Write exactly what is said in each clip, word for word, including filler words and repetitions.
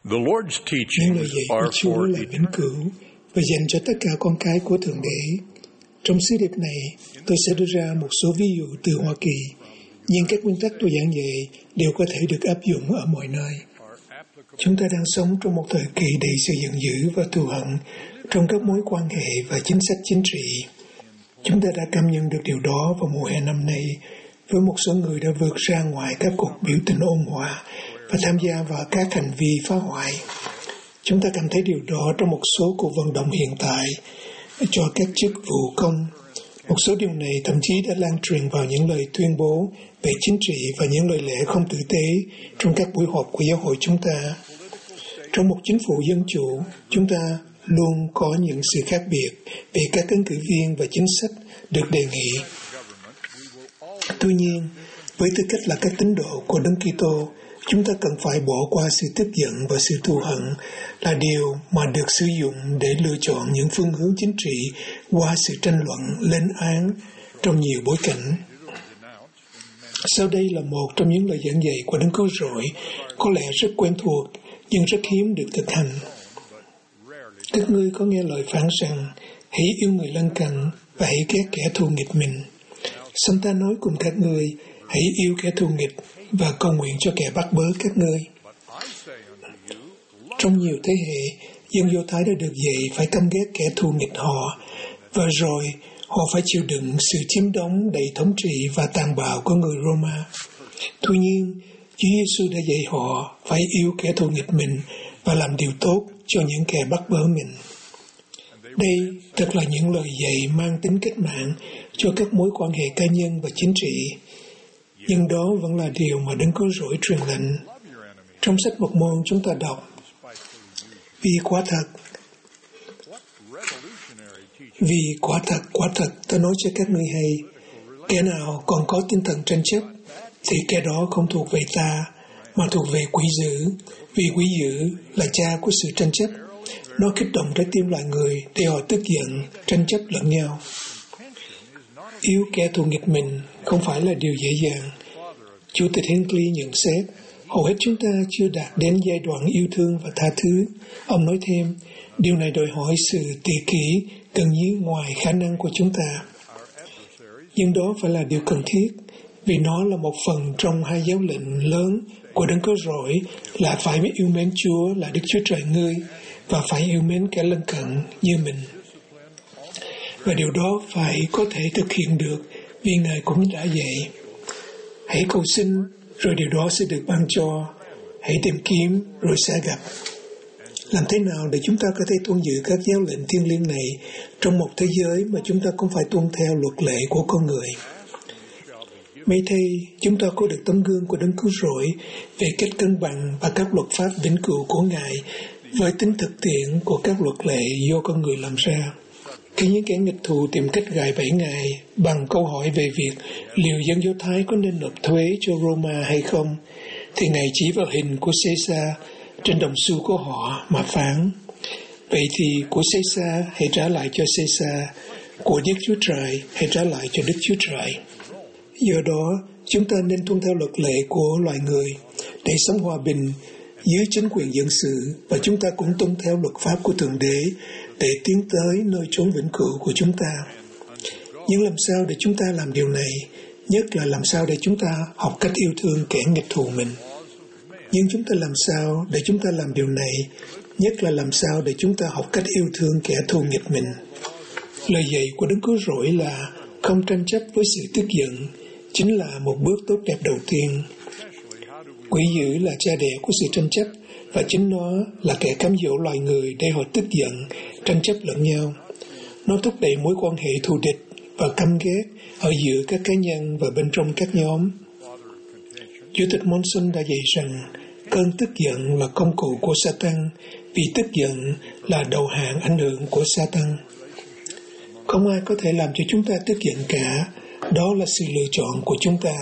The Lord's Những lời teachings dạy của are Chúa for là vĩnh cửu và dành cho tất cả con cái của Thượng Đế. Trong sứ điệp này, tôi sẽ đưa ra một số ví dụ từ Hoa Kỳ, nhưng các nguyên tắc tôi giảng dạy đều có thể được áp dụng ở mọi nơi. Chúng ta đang sống trong một thời kỳ đầy sự giận dữ và thù hận trong các mối quan hệ và chính sách chính trị. Chúng ta đã cảm nhận được điều đó vào mùa hè năm nay, với một số người đã vượt ra ngoài các cuộc biểu tình ôn hòa và tham gia vào các hành vi phá hoại. Chúng ta cảm thấy điều đó trong một số cuộc vận động hiện tại cho các chức vụ công. Một số điều này thậm chí đã lan truyền vào những lời tuyên bố về chính trị và những lời lẽ không tử tế trong các buổi họp của giáo hội chúng ta. Trong một chính phủ dân chủ, chúng ta luôn có những sự khác biệt về các ứng cử viên và chính sách được đề nghị. Tuy nhiên, với tư cách là các tín đồ của Đấng Kitô, chúng ta cần phải bỏ qua sự tức giận và sự thù hận là điều mà được sử dụng để lựa chọn những phương hướng chính trị qua sự tranh luận, lên án trong nhiều bối cảnh. Sau đây là một trong những lời giảng dạy của Đấng Cứu Rỗi, có lẽ rất quen thuộc nhưng rất hiếm được thực hành. Các ngươi có nghe lời phán rằng, hãy yêu người lân cận và hãy ghét kẻ thù nghịch mình. Song ta nói cùng các ngươi, hãy yêu kẻ thù nghịch và cầu nguyện cho kẻ bắt bớ các ngươi. Trong nhiều thế hệ, dân Do Thái đã được dạy phải căm ghét kẻ thù nghịch họ, và rồi họ phải chịu đựng sự chiếm đóng đầy thống trị và tàn bạo của người Roma. Tuy nhiên, Chúa Giêsu đã dạy họ phải yêu kẻ thù nghịch mình và làm điều tốt cho những kẻ bắt bớ mình. Đây thật là những lời dạy mang tính cách mạng cho các mối quan hệ cá nhân và chính trị. Nhưng đó vẫn là điều mà Đấng Cứu Rỗi truyền lệnh. Trong sách Mộc Môn chúng ta đọc, Vì quả thật, vì quả thật, quả thật ta nói cho các ngươi hay, kẻ nào còn có tinh thần tranh chấp, thì kẻ đó không thuộc về ta, mà thuộc về quỷ dữ, vì quỷ dữ là cha của sự tranh chấp. Nó kích động trái tim loài người để họ tức giận, tranh chấp lẫn nhau. Yêu kẻ thù nghịch mình không phải là điều dễ dàng. Chủ tịch Hinckley nhận xét, hầu hết chúng ta chưa đạt đến giai đoạn yêu thương và tha thứ. Ông nói thêm, điều này đòi hỏi sự tỉ kỷ gần như ngoài khả năng của chúng ta. Nhưng đó phải là điều cần thiết, vì nó là một phần trong hai giáo lệnh lớn của Đấng Cứu Rỗi là phải yêu mến Chúa là Đức Chúa Trời ngươi và phải yêu mến kẻ lân cận như mình. Và điều đó phải có thể thực hiện được vì Ngài cũng đã dạy. Hãy cầu xin, rồi điều đó sẽ được ban cho. Hãy tìm kiếm, rồi sẽ gặp. Làm thế nào để chúng ta có thể tuân giữ các giáo lệnh thiêng liêng này trong một thế giới mà chúng ta cũng phải tuân theo luật lệ của con người? May thay, chúng ta có được tấm gương của Đấng Cứu Rỗi về cách cân bằng và các luật pháp vĩnh cửu của Ngài với tính thực tiễn của các luật lệ do con người làm ra. Khi những kẻ nghịch thù tìm cách gài bẫy Ngài bằng câu hỏi về việc liệu dân Do Thái có nên nộp thuế cho Roma hay không, thì Ngài chỉ vào hình của Caesar trên đồng xu của họ mà phán, vậy thì của Caesar hãy trả lại cho Caesar, của Đức Chúa Trời hãy trả lại cho Đức Chúa Trời. Do đó, chúng ta nên tuân theo luật lệ của loài người để sống hòa bình dưới chính quyền dân sự, và chúng ta cũng tuân theo luật pháp của Thượng Đế để tiến tới nơi chốn vĩnh cửu của chúng ta. Nhưng làm sao để chúng ta làm điều này? Nhất là làm sao để chúng ta học cách yêu thương kẻ nghịch thù mình. Nhưng chúng ta làm sao để chúng ta làm điều này? Nhất là làm sao để chúng ta học cách yêu thương kẻ thù nghịch mình. Lời dạy của Đấng Cứu Rỗi là không tranh chấp với sự tức giận, chính là một bước tốt đẹp đầu tiên. Quỷ dữ là cha đẻ của sự tranh chấp, và chính nó là kẻ cám dỗ loài người để họ tức giận, tranh chấp lẫn nhau. Nó thúc đẩy mối quan hệ thù địch và căm ghét ở giữa các cá nhân và bên trong các nhóm. Chủ tịch Monson đã dạy rằng cơn tức giận là công cụ của Satan, vì tức giận là đầu hàng ảnh hưởng của Satan. Không ai có thể làm cho chúng ta tức giận cả, đó là sự lựa chọn của chúng ta.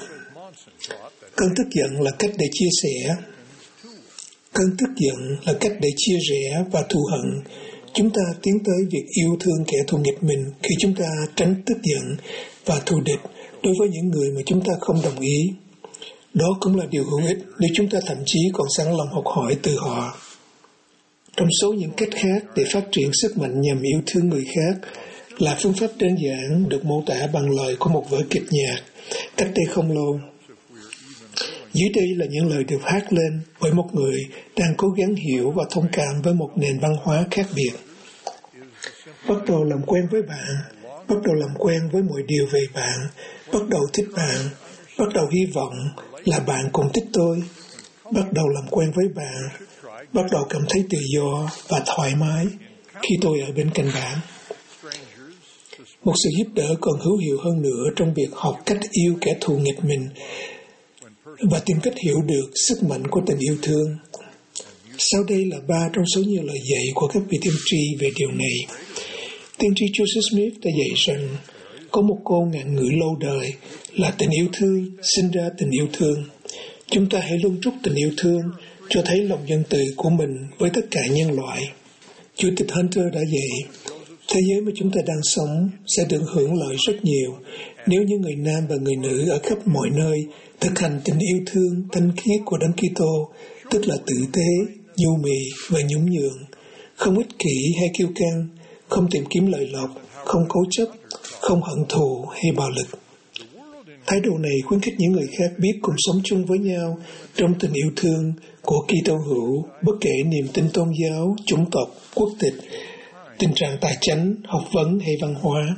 Cơn tức giận là cách để chia sẻ. Cơn tức giận là cách để chia rẽ và thù hận. Chúng ta tiến tới việc yêu thương kẻ thù nghịch mình khi chúng ta tránh tức giận và thù địch đối với những người mà chúng ta không đồng ý. Đó cũng là điều hữu ích nếu chúng ta thậm chí còn sẵn lòng học hỏi từ họ. Trong số những cách khác để phát triển sức mạnh nhằm yêu thương người khác là phương pháp đơn giản được mô tả bằng lời của một vở kịch nhạc cách đây không lâu. Dưới đây là những lời được hát lên bởi một người đang cố gắng hiểu và thông cảm với một nền văn hóa khác biệt. Bắt đầu làm quen với bạn, bắt đầu làm quen với mọi điều về bạn, bắt đầu thích bạn, bắt đầu hy vọng là bạn cũng thích tôi, bắt đầu làm quen với bạn, bắt đầu cảm thấy tự do và thoải mái khi tôi ở bên cạnh bạn. Một sự giúp đỡ còn hữu hiệu hơn nữa trong việc học cách yêu kẻ thù nghịch mình và tìm cách hiểu được sức mạnh của tình yêu thương. Sau đây là ba trong số nhiều lời dạy của các vị tiên tri về điều này. Tiên tri Joseph Smith đã dạy rằng có một câu ngạn ngữ lâu đời là tình yêu thương sinh ra tình yêu thương. Chúng ta hãy luôn trút tình yêu thương cho thấy lòng nhân từ của mình với tất cả nhân loại. Chủ tịch Hunter đã dạy, thế giới mà chúng ta đang sống sẽ được hưởng lợi rất nhiều nếu như người nam và người nữ ở khắp mọi nơi thực hành tình yêu thương thanh khiết của Đấng Kitô, tức là tử tế, nhu mì và nhún nhường, không ích kỷ hay kiêu căng, không tìm kiếm lợi lộc, không cố chấp, không hận thù hay bạo lực. Thái độ này khuyến khích những người khác biết cùng sống chung với nhau trong tình yêu thương của Kitô hữu, bất kể niềm tin tôn giáo, chủng tộc, quốc tịch, tình trạng tài chánh, học vấn hay văn hóa.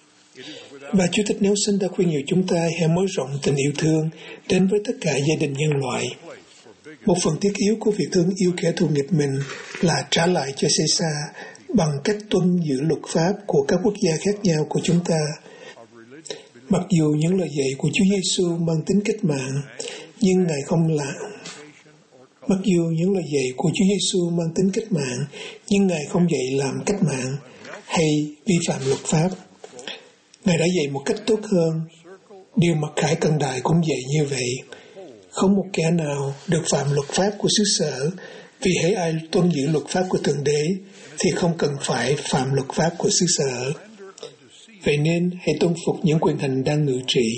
Và Chủ tịch Nelson đã khuyên nhiều chúng ta hãy mở rộng tình yêu thương đến với tất cả gia đình nhân loại. Một phần thiết yếu của việc thương yêu kẻ thù nghịch mình là trả lại cho Caesar bằng cách tuân giữ luật pháp của các quốc gia khác nhau của chúng ta. Mặc dù những lời dạy của Chúa Giêsu mang tính cách mạng, nhưng Ngài không là Mặc dù những lời dạy của Chúa Giêsu mang tính cách mạng, nhưng Ngài không dạy làm cách mạng hay vi phạm luật pháp. Ngài đã dạy một cách tốt hơn. Điều mặc khải cận đại cũng dạy như vậy. Không một kẻ nào được phạm luật pháp của xứ sở, vì hễ ai tuân giữ luật pháp của Thượng Đế thì không cần phải phạm luật pháp của xứ sở. Vậy nên hãy tuân phục những quyền hành đang ngự trị.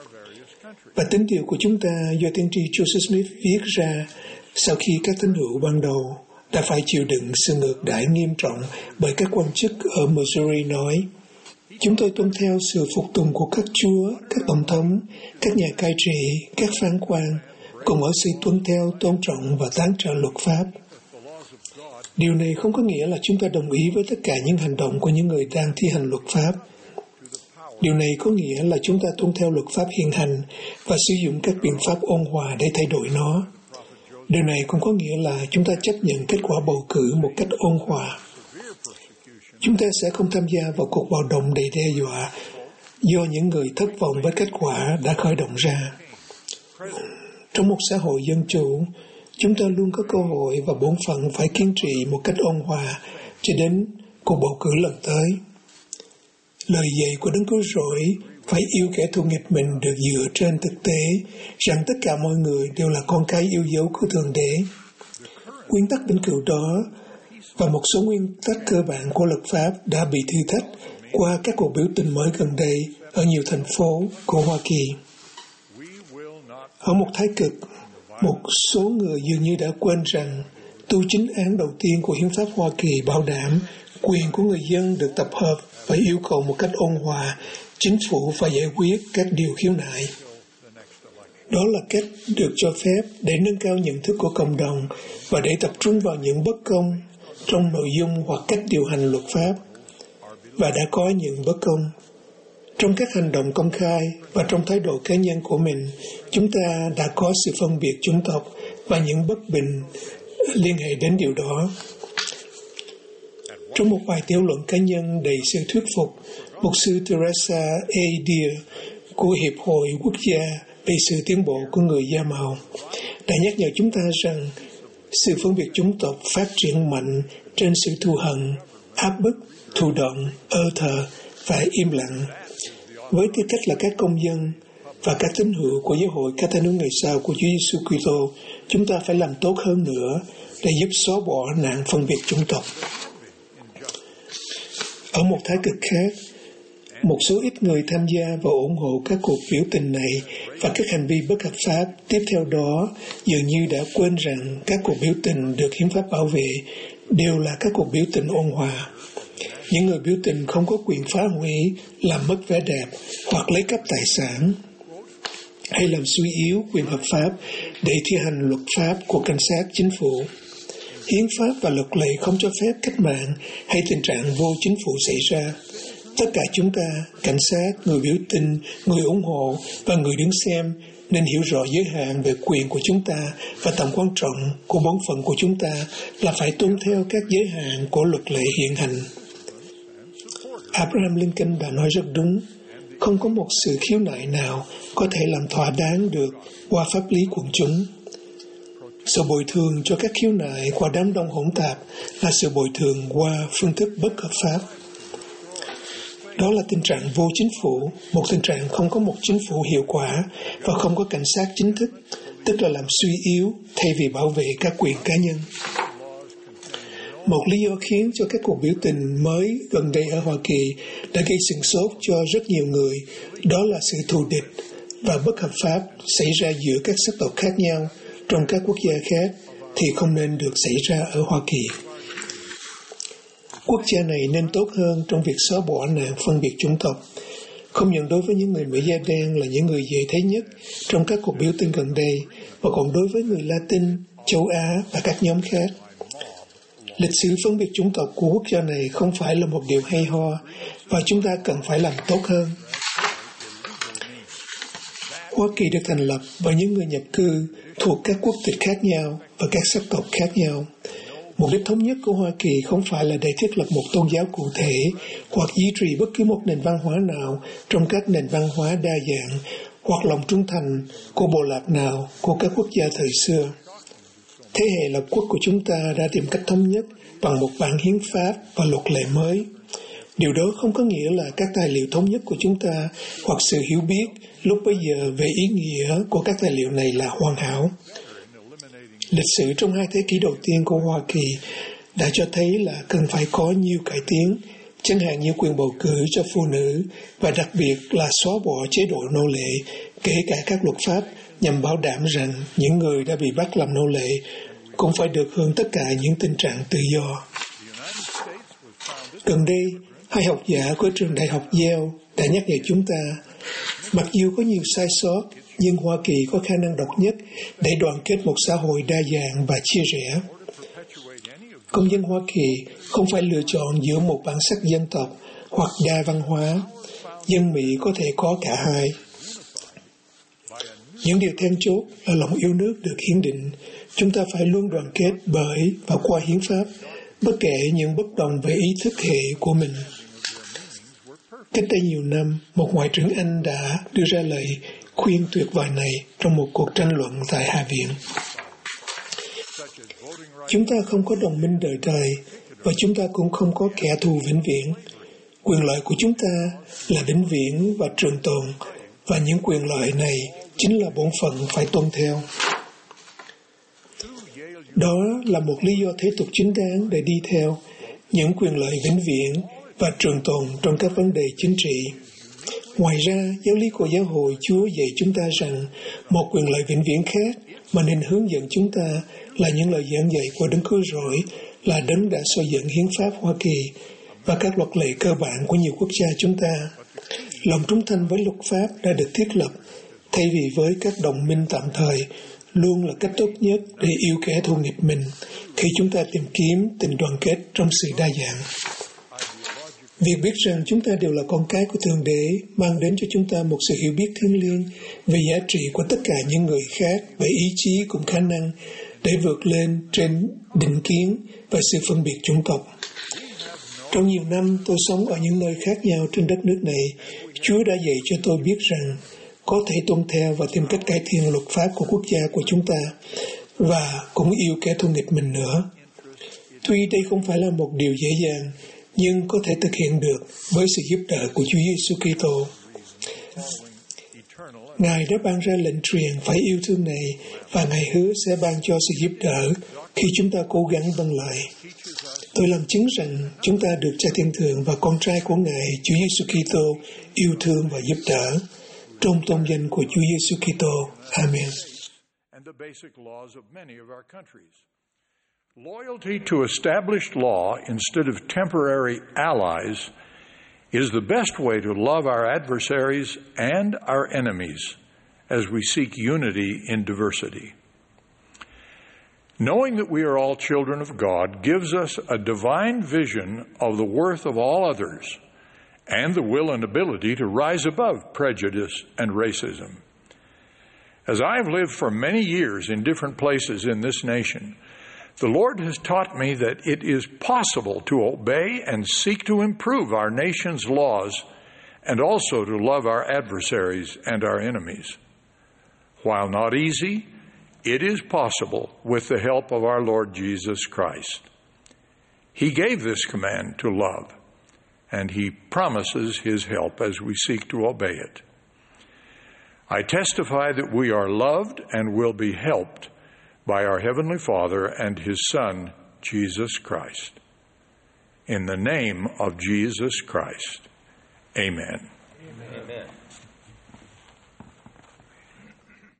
Và tín điều của chúng ta do tiên tri Joseph Smith viết ra sau khi các tín hữu ban đầu đã phải chịu đựng sự ngược đãi nghiêm trọng bởi các quan chức ở Missouri nói, chúng tôi tuân theo sự phục tùng của các chúa, các tổng thống, các nhà cai trị, các phán quan, cùng ở sự tuân theo, tôn trọng và tán trợ luật pháp. Điều này không có nghĩa là chúng ta đồng ý với tất cả những hành động của những người đang thi hành luật pháp. Điều này có nghĩa là chúng ta tuân theo luật pháp hiện hành và sử dụng các biện pháp ôn hòa để thay đổi nó. Điều này cũng có nghĩa là chúng ta chấp nhận kết quả bầu cử một cách ôn hòa. Chúng ta sẽ không tham gia vào cuộc bạo động đầy đe dọa do những người thất vọng với kết quả đã khởi động ra. Trong một xã hội dân chủ, chúng ta luôn có cơ hội và bổn phận phải kiên trì một cách ôn hòa cho đến cuộc bầu cử lần tới. Lời dạy của Đấng Cứu Rỗi phải yêu kẻ thù nghịch mình được dựa trên thực tế rằng tất cả mọi người đều là con cái yêu dấu của Thượng Đế. Nguyên tắc vĩnh cửu đó và một số nguyên tắc cơ bản của luật pháp đã bị thử thách qua các cuộc biểu tình mới gần đây ở nhiều thành phố của Hoa Kỳ. Ở một thái cực, một số người dường như đã quên rằng tu chính án đầu tiên của Hiến pháp Hoa Kỳ bảo đảm quyền của người dân được tập hợp và yêu cầu một cách ôn hòa, chính phủ phải giải quyết các điều khiếu nại. Đó là cách được cho phép để nâng cao nhận thức của cộng đồng và để tập trung vào những bất công trong nội dung hoặc cách điều hành luật pháp. Và đã có những bất công. Trong các hành động công khai và trong thái độ cá nhân của mình, chúng ta đã có sự phân biệt chủng tộc và những bất bình liên hệ đến điều đó. Trong một bài tiểu luận cá nhân đầy sự thuyết phục, mục sư Teresa A. Deer của Hiệp hội Quốc gia về sự tiến bộ của người da màu đã nhắc nhở chúng ta rằng sự phân biệt chủng tộc phát triển mạnh trên sự thù hận, áp bức, thụ động, ơ thờ và im lặng. Với tư cách là các công dân và các tín hữu của giáo hội Ca-tha-nú ngày sau của Chúa Giêsu Kitô, chúng ta phải làm tốt hơn nữa để giúp xóa bỏ nạn phân biệt chủng tộc. Ở một thái cực khác, Một số ít người tham gia và ủng hộ các cuộc biểu tình này và các hành vi bất hợp pháp tiếp theo đó dường như đã quên rằng các cuộc biểu tình được hiến pháp bảo vệ đều là các cuộc biểu tình ôn hòa. Những người biểu tình không có quyền phá hủy, làm mất vẻ đẹp hoặc lấy cắp tài sản hay làm suy yếu quyền hợp pháp để thi hành luật pháp của cảnh sát chính phủ. Hiến pháp và luật lệ không cho phép cách mạng hay tình trạng vô chính phủ xảy ra. Tất cả chúng ta, cảnh sát, người biểu tình, người ủng hộ và người đứng xem nên hiểu rõ giới hạn về quyền của chúng ta và tầm quan trọng của bổn phận của chúng ta là phải tuân theo các giới hạn của luật lệ hiện hành. Abraham Lincoln đã nói rất đúng, không có một sự khiếu nại nào có thể làm thỏa đáng được qua pháp lý quần chúng. Sự bồi thường cho các khiếu nại qua đám đông hỗn tạp là sự bồi thường qua phương thức bất hợp pháp. Đó là tình trạng vô chính phủ, một tình trạng không có một chính phủ hiệu quả và không có cảnh sát chính thức, tức là làm suy yếu thay vì bảo vệ các quyền cá nhân. Một lý do khiến cho các cuộc biểu tình mới gần đây ở Hoa Kỳ đã gây sửng sốt cho rất nhiều người, đó là sự thù địch và bất hợp pháp xảy ra giữa các sắc tộc khác nhau trong các quốc gia khác thì không nên được xảy ra ở Hoa Kỳ. Quốc gia này nên tốt hơn trong việc xóa bỏ nạn phân biệt chủng tộc, không những đối với những người Mỹ da đen là những người dễ thấy nhất trong các cuộc biểu tình gần đây, mà còn đối với người Latin, châu Á và các nhóm khác. Lịch sử phân biệt chủng tộc của quốc gia này không phải là một điều hay ho và chúng ta cần phải làm tốt hơn. Hoa Kỳ được thành lập bởi những người nhập cư thuộc các quốc tịch khác nhau và các sắc tộc khác nhau. Mục đích thống nhất của Hoa Kỳ không phải là để thiết lập một tôn giáo cụ thể hoặc duy trì bất cứ một nền văn hóa nào trong các nền văn hóa đa dạng hoặc lòng trung thành của bộ lạc nào của các quốc gia thời xưa. Thế hệ lập quốc của chúng ta đã tìm cách thống nhất bằng một bản hiến pháp và luật lệ mới. Điều đó không có nghĩa là các tài liệu thống nhất của chúng ta hoặc sự hiểu biết lúc bấy giờ về ý nghĩa của các tài liệu này là hoàn hảo. Lịch sử trong hai thế kỷ đầu tiên của Hoa Kỳ đã cho thấy là cần phải có nhiều cải tiến, chẳng hạn như quyền bầu cử cho phụ nữ và đặc biệt là xóa bỏ chế độ nô lệ, kể cả các luật pháp nhằm bảo đảm rằng những người đã bị bắt làm nô lệ cũng phải được hưởng tất cả những tình trạng tự do. Gần đây, hai học giả của trường đại học Yale đã nhắc nhở chúng ta, mặc dù có nhiều sai sót, nhưng Hoa Kỳ có khả năng độc nhất để đoàn kết một xã hội đa dạng và chia rẽ. Công dân Hoa Kỳ không phải lựa chọn giữa một bản sắc dân tộc hoặc đa văn hóa. Dân Mỹ có thể có cả hai. Những điều then chốt là lòng yêu nước được hiến định. Chúng ta phải luôn đoàn kết bởi và qua hiến pháp, bất kể những bất đồng về ý thức hệ của mình. Cách đây nhiều năm, một ngoại trưởng Anh đã đưa ra lời khuyên tuyệt vời này trong một cuộc tranh luận tại Hạ viện. Chúng ta không có đồng minh đời đời và chúng ta cũng không có kẻ thù vĩnh viễn. Quyền lợi của chúng ta là vĩnh viễn và trường tồn, và những quyền lợi này chính là bổn phận phải tuân theo. Đó là một lý do thế tục chính đáng để đi theo những quyền lợi vĩnh viễn và trường tồn trong các vấn đề chính trị. Ngoài ra, giáo lý của giáo hội Chúa dạy chúng ta rằng một quyền lợi vĩnh viễn khác mà nên hướng dẫn chúng ta là những lời giảng dạy của Đấng Cứu Rỗi, là Đấng đã xây dựng hiến pháp Hoa Kỳ và các luật lệ cơ bản của nhiều quốc gia chúng ta. Lòng trung thành với luật pháp đã được thiết lập, thay vì với các đồng minh tạm thời, luôn là cách tốt nhất để yêu kẻ thù nghịch mình khi chúng ta tìm kiếm tình đoàn kết trong sự đa dạng. Việc biết rằng chúng ta đều là con cái của Thượng Đế mang đến cho chúng ta một sự hiểu biết thiêng liêng về giá trị của tất cả những người khác, về ý chí cùng khả năng để vượt lên trên định kiến và sự phân biệt chủng tộc. Trong nhiều năm tôi sống ở những nơi khác nhau trên đất nước này, Chúa đã dạy cho tôi biết rằng có thể tuân theo và tìm cách cải thiện luật pháp của quốc gia của chúng ta và cũng yêu kẻ thù nghịch mình nữa. Tuy đây không phải là một điều dễ dàng, nhưng có thể thực hiện được với sự giúp đỡ của Chúa Giêsu Kitô. Ngài đã ban ra lệnh truyền phải yêu thương này và Ngài hứa sẽ ban cho sự giúp đỡ khi chúng ta cố gắng vâng lời. Tôi làm chứng rằng chúng ta được Cha Thiên Thượng và con trai của Ngài Chúa Giêsu Kitô yêu thương và giúp đỡ. Trong tôn danh của Chúa Giêsu Kitô. Amen. And the basic laws of many of our countries. Loyalty to established law instead of temporary allies is the best way to love our adversaries and our enemies as we seek unity in diversity. Knowing that we are all children of God gives us a divine vision of the worth of all others and the will and ability to rise above prejudice and racism. As I have lived for many years in different places in this nation, the Lord has taught me that it is possible to obey and seek to improve our nation's laws and also to love our adversaries and our enemies. While not easy, it is possible with the help of our Lord Jesus Christ. He gave this command to love, and He promises His help as we seek to obey it. I testify that we are loved and will be helped by our Heavenly Father and His Son, Jesus Christ. In the name of Jesus Christ, amen. Amen. Amen.